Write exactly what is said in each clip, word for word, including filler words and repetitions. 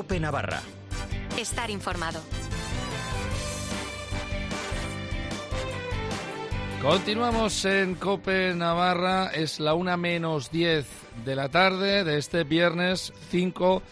COPE Navarra. Estar informado. Continuamos en COPE Navarra, es la una menos diez de la tarde de este viernes cinco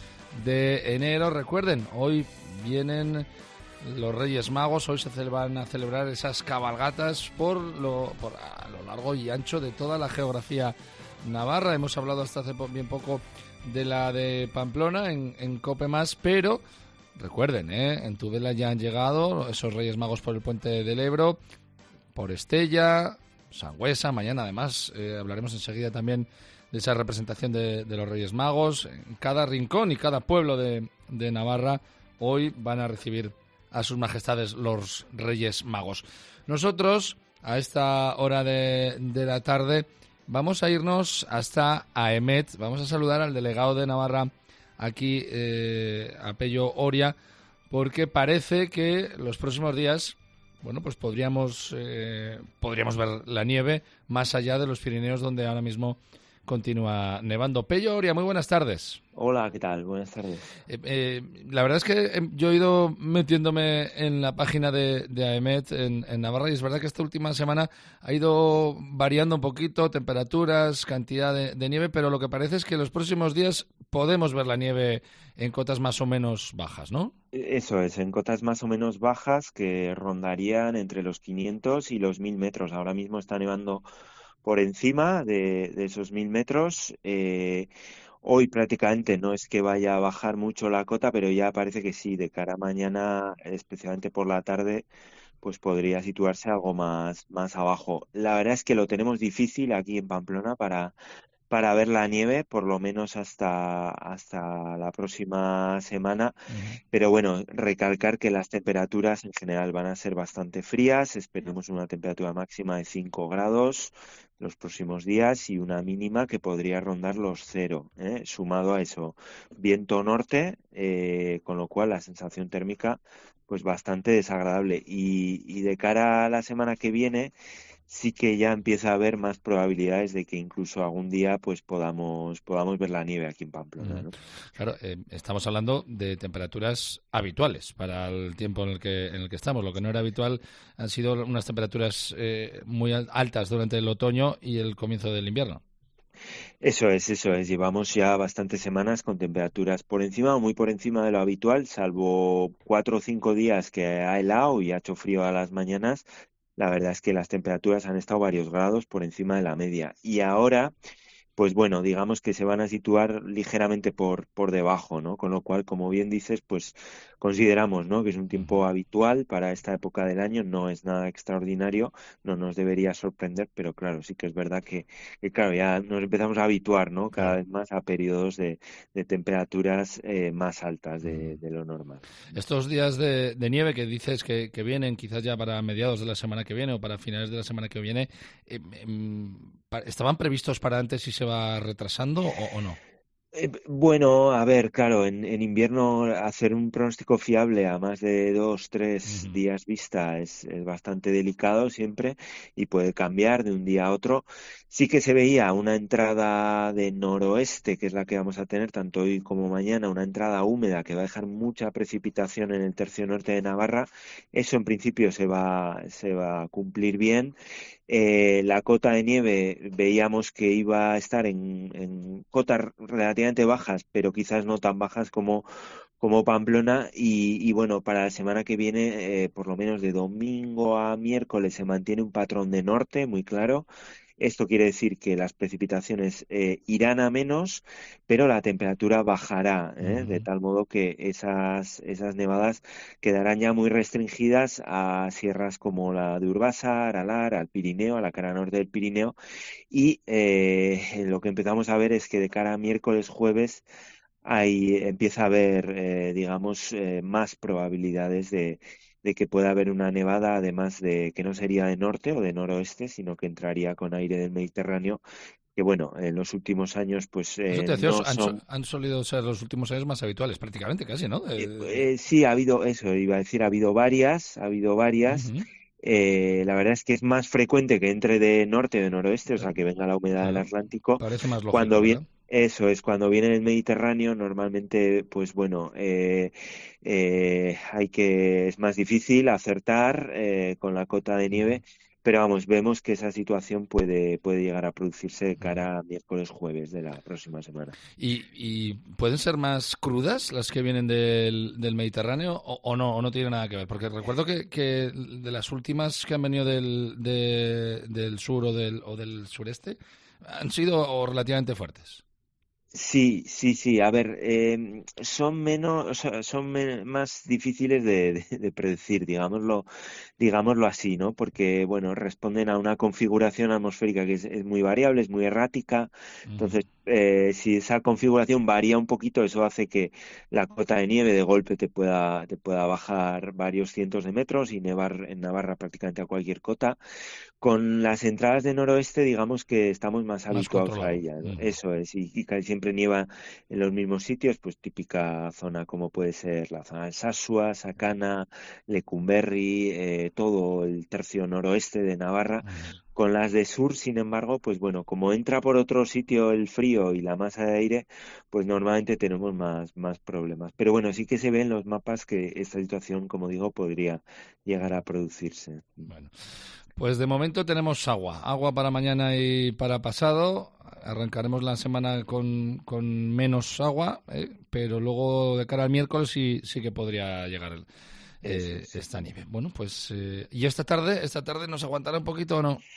de enero. Recuerden, hoy vienen los Reyes Magos, hoy se van a celebrar esas cabalgatas por lo, por a lo largo y ancho de toda la geografía navarra. Hemos hablado hasta hace bien poco de la de Pamplona en, en COPE Más, pero recuerden, ¿eh? en Tudela ya han llegado esos Reyes Magos por el puente del Ebro, por Estella, Sangüesa. Mañana además eh, hablaremos enseguida también de esa representación de, de los Reyes Magos. En cada rincón y cada pueblo de, de Navarra hoy van a recibir a sus majestades los Reyes Magos. Nosotros, a esta hora de, de la tarde, vamos a irnos hasta Aemet. Vamos a saludar al delegado de Navarra aquí, eh, a Pello Oria, porque parece que los próximos días, bueno, pues podríamos, eh, podríamos ver la nieve más allá de los Pirineos, donde ahora mismo continúa nevando. Pello Oria, muy buenas tardes. Hola, ¿qué tal? Buenas tardes. Eh, eh, la verdad es que yo he ido metiéndome en la página de, de Aemet en, en Navarra, y es verdad que esta última semana ha ido variando un poquito, temperaturas, cantidad de, de nieve, pero lo que parece es que los próximos días podemos ver la nieve en cotas más o menos bajas, ¿no? Eso es, en cotas más o menos bajas que rondarían entre los quinientos y los mil metros. Ahora mismo está nevando por encima de, de esos mil metros. Eh, hoy prácticamente no es que vaya a bajar mucho la cota, pero ya parece que sí, de cara a mañana, especialmente por la tarde, pues podría situarse algo más, más abajo. La verdad es que lo tenemos difícil aquí en Pamplona para... para ver la nieve, por lo menos hasta, hasta la próxima semana. Uh-huh. Pero bueno, recalcar que las temperaturas en general van a ser bastante frías. Esperemos una temperatura máxima de cinco grados los próximos días y una mínima que podría rondar los cero, ¿eh? Sumado a eso, viento norte, eh, con lo cual la sensación térmica pues bastante desagradable. Y, y de cara a la semana que viene, sí que ya empieza a haber más probabilidades de que incluso algún día pues podamos podamos ver la nieve aquí en Pamplona, ¿no? Claro, eh, estamos hablando de temperaturas habituales para el tiempo en el que en el que estamos. Lo que no era habitual han sido unas temperaturas eh, muy altas durante el otoño y el comienzo del invierno. Eso es, eso es. Llevamos ya bastantes semanas con temperaturas por encima o muy por encima de lo habitual, salvo cuatro o cinco días que ha helado y ha hecho frío a las mañanas. La verdad es que las temperaturas han estado varios grados por encima de la media. Y ahora, pues bueno, digamos que se van a situar ligeramente por, por debajo, ¿no? Con lo cual, como bien dices, pues consideramos, ¿no?, que es un tiempo habitual para esta época del año, no es nada extraordinario, no nos debería sorprender, pero claro, sí que es verdad que, que claro, ya nos empezamos a habituar, ¿no?, cada vez más a periodos de, de temperaturas eh, más altas de, de lo normal. Estos días de, de nieve que dices que, que vienen quizás ya para mediados de la semana que viene o para finales de la semana que viene, eh, eh, ¿estaban previstos para antes y se va retrasando o, o no? Eh, bueno, a ver, claro, en, en invierno hacer un pronóstico fiable a más de dos, tres uh-huh. días vista es, es bastante delicado siempre y puede cambiar de un día a otro. Sí que se veía una entrada de noroeste, que es la que vamos a tener tanto hoy como mañana, una entrada húmeda que va a dejar mucha precipitación en el tercio norte de Navarra. Eso en principio se va, se va a cumplir bien. Eh, la cota de nieve veíamos que iba a estar en, en cotas relativamente bajas, pero quizás no tan bajas como, como Pamplona. Y, y bueno, para la semana que viene, eh, por lo menos de domingo a miércoles, se mantiene un patrón de norte muy claro. Esto quiere decir que las precipitaciones eh, irán a menos, pero la temperatura bajará, ¿eh? Uh-huh. De tal modo que esas, esas nevadas quedarán ya muy restringidas a sierras como la de Urbasa, Aralar, al Pirineo, a la cara norte del Pirineo. Y eh, lo que empezamos a ver es que de cara a miércoles, jueves, ahí empieza a haber, eh, digamos, eh, más probabilidades de de que pueda haber una nevada, además de que no sería de norte o de noroeste, sino que entraría con aire del Mediterráneo, que bueno, en los últimos años pues eh, decía, no han, son... han solido ser los últimos años más habituales, prácticamente, casi, ¿no? Eh, eh, sí, ha habido eso, iba a decir, ha habido varias, ha habido varias... Uh-huh. Eh, la verdad es que es más frecuente que entre de norte o de noroeste, o sea, que venga la humedad claro, del Atlántico. Parece más lógico, cuando viene, Eso es, cuando viene el Mediterráneo, normalmente, pues bueno, eh, eh, hay que, es más difícil acertar eh, con la cota de Ujú, nieve, pero vamos, vemos que esa situación puede, puede llegar a producirse de ujú. cara a miércoles, jueves de la próxima semana. ¿Y, y pueden ser más crudas las que vienen del, del Mediterráneo o, o no, o no tiene nada que ver? Porque recuerdo que, que de las últimas que han venido del, de- del sur o del, o del sureste han sido o relativamente fuertes. Sí, sí, sí. A ver, em, son menos, o sea, son me- más difíciles de, de- de predecir, digámoslo, digámoslo así, ¿no? Porque, bueno, responden a una configuración atmosférica que es, es muy variable, es muy errática. Ujú, Entonces, eh, si esa configuración varía un poquito, eso hace que la cota de nieve de golpe te pueda, te pueda bajar varios cientos de metros y nevar en Navarra prácticamente a cualquier cota. Con las entradas de noroeste, digamos que estamos más más habituados a controlado. ellas, ¿no? Ujú, Eso es, y, y casi siempre nieva en los mismos sitios, pues típica zona como puede ser la zona de Sasua, Sakana, Lecumberri, eh, todo el tercio noroeste de Navarra. ujú. Con las de sur, sin embargo, pues bueno, como entra por otro sitio el frío y la masa de aire, pues normalmente tenemos más, más problemas. Pero bueno, sí que se ve en los mapas que esta situación, como digo, podría llegar a producirse. Bueno, pues de momento tenemos agua. Agua para mañana y para pasado. Arrancaremos la semana con, con menos agua, ¿eh? Pero luego de cara al miércoles sí, sí que podría llegar el- Eso eh, es. esta nieve. Bueno, pues eh, ¿y esta tarde? ¿Esta tarde nos aguantará un poquito o no?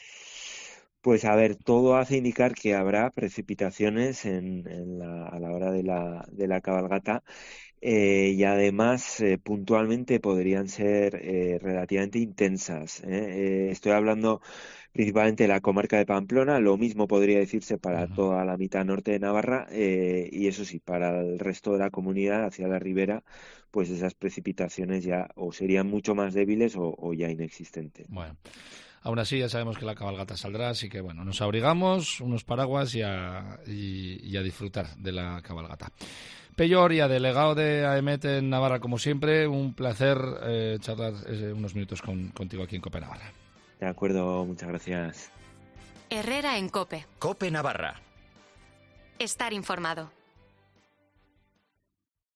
Pues a ver, todo hace indicar que habrá precipitaciones en, en la- a la hora de la, de la cabalgata eh, y además eh, puntualmente podrían ser eh, relativamente intensas. ¿eh? Eh, estoy hablando principalmente de la comarca de Pamplona, lo mismo podría decirse para Ujú. toda la mitad norte de Navarra eh, y eso sí, para el resto de la comunidad hacia la ribera, pues esas precipitaciones ya o serían mucho más débiles o, o ya inexistentes. Bueno, aún así ya sabemos que la cabalgata saldrá, así que bueno, nos abrigamos, unos paraguas y a, y, y a disfrutar de la cabalgata. Pello Oria, delegado de AEMET en Navarra, como siempre, un placer eh, charlar eh, unos minutos con, contigo aquí en Cope Navarra. De acuerdo, muchas gracias. Herrera en Cope. Cope Navarra. Estar informado.